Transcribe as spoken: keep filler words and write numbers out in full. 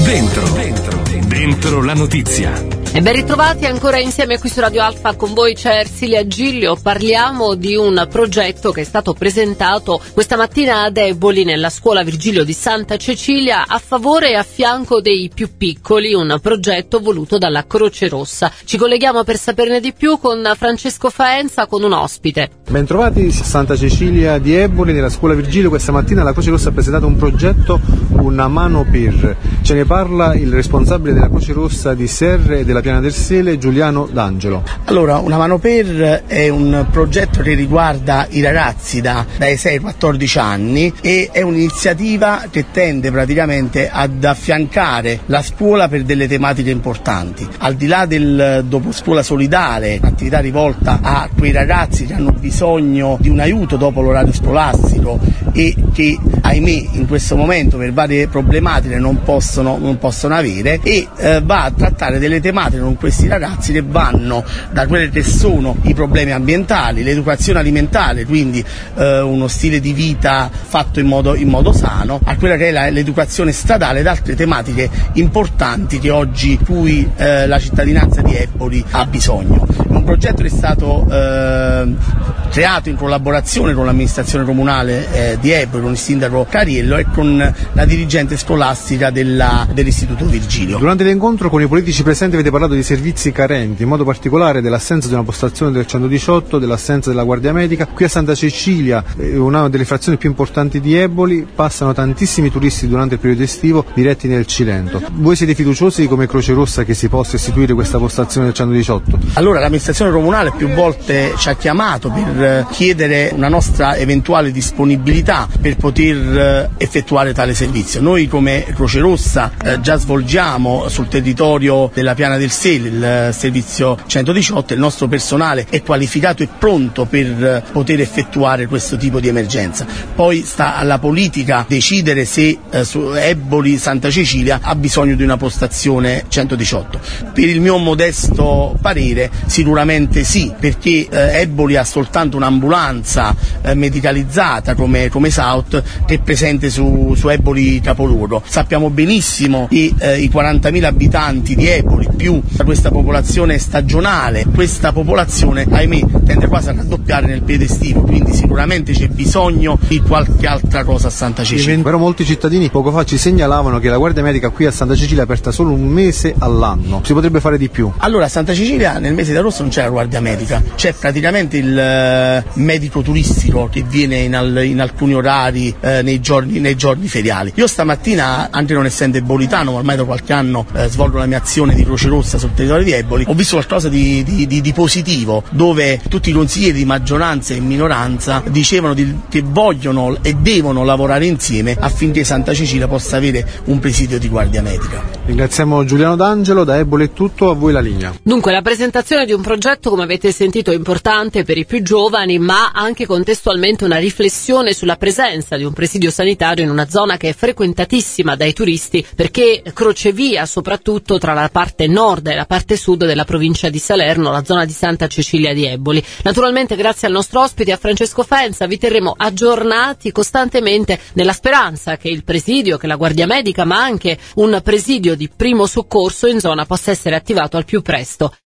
Dentro, dentro, dentro la notizia. E ben ritrovati ancora insieme qui su Radio Alfa, con voi c'è Ersilia Giglio. Parliamo di un progetto che è stato presentato questa mattina ad Eboli nella scuola Virgilio di Santa Cecilia a favore e a fianco dei più piccoli, un progetto voluto dalla Croce Rossa. Ci colleghiamo per saperne di più con Francesco Faenza, con un ospite. Bentrovati a Santa Cecilia di Eboli, nella scuola Virgilio. Questa mattina la Croce Rossa ha presentato un progetto, Una mano per. Ce ne parla il responsabile della Croce Rossa di Serre e della Piana del Sele, Giuliano D'Angelo. Allora, Una mano per è un progetto che riguarda i ragazzi da, dai sei ai quattordici anni e è un'iniziativa che tende praticamente ad affiancare la scuola per delle tematiche importanti. Al di là del dopo scuola solidale, un'attività rivolta a quei ragazzi che hanno bisogno di un aiuto dopo l'orario scolastico e che, ahimè, in questo momento per varie problematiche non possono, non possono avere, e eh, va a trattare delle tematiche con questi ragazzi che vanno da quelli che sono i problemi ambientali, l'educazione alimentare, quindi eh, uno stile di vita fatto in modo, in modo sano, a quella che è la, l'educazione stradale ed altre tematiche importanti che oggi cui eh, la cittadinanza di Eboli ha bisogno. È un progetto che è stato eh, creato in collaborazione con l'amministrazione comunale eh, di Eboli, con il sindaco Cariello e con la dirigente scolastica della, dell'istituto Virgilio. Durante l'incontro con i politici presenti avete parlato di servizi carenti, in modo particolare dell'assenza di una postazione del centodiciotto, dell'assenza della Guardia Medica. Qui a Santa Cecilia, una delle frazioni più importanti di Eboli, passano tantissimi turisti durante il periodo estivo diretti nel Cilento. Voi siete fiduciosi come Croce Rossa che si possa istituire questa postazione del centodiciotto? Allora, l'amministrazione comunale più volte ci ha chiamato per chiedere una nostra eventuale disponibilità per poter effettuare tale servizio. Noi come Croce Rossa eh, già svolgiamo sul territorio della Piana del Sele il servizio centodiciotto, il nostro personale è qualificato e pronto per poter effettuare questo tipo di emergenza. Poi sta alla politica decidere se eh, su Eboli Santa Cecilia ha bisogno di una postazione centodiciotto. Per il mio modesto parere sicuramente sì, perché eh, Eboli ha soltanto un'ambulanza eh, medicalizzata come, come South che è presente su, su Eboli capoluogo. Sappiamo benissimo che eh, i quarantamila abitanti di Eboli più questa popolazione stagionale, questa popolazione ahimè tende quasi a raddoppiare nel periodo estivo, quindi sicuramente c'è bisogno di qualche altra cosa a Santa Cecilia. Però molti cittadini poco fa ci segnalavano che la Guardia Medica qui a Santa Cecilia è aperta solo un mese all'anno, si potrebbe fare di più. Allora, a Santa Cecilia nel mese di agosto non c'è la Guardia Medica, c'è praticamente il eh, medico turistico che viene in, al, in alcuni orari eh, nei, giorni, nei giorni feriali. Io stamattina, anche non essendo ebolitano, ma ormai da qualche anno eh, svolgo la mia azione di Croce Rossa sul territorio di Eboli, ho visto qualcosa di, di, di, di positivo, dove tutti i consiglieri di maggioranza e minoranza dicevano di, che vogliono e devono lavorare insieme affinché Santa Cecilia possa avere un presidio di Guardia Medica. Ringraziamo Giuliano D'Angelo, da Eboli è tutto, a voi la linea. Dunque, la presentazione di un progetto, come avete sentito, importante per i più giovani, ma anche contestualmente una riflessione sulla presenza di un presidio sanitario in una zona che è frequentatissima dai turisti, perché crocevia soprattutto tra la parte nord e la parte sud della provincia di Salerno, la zona di Santa Cecilia di Eboli. Naturalmente, grazie al nostro ospite, a Francesco Faenza, vi terremo aggiornati costantemente nella speranza che il presidio, che la Guardia Medica, ma anche un presidio di primo soccorso in zona possa essere attivato al più presto.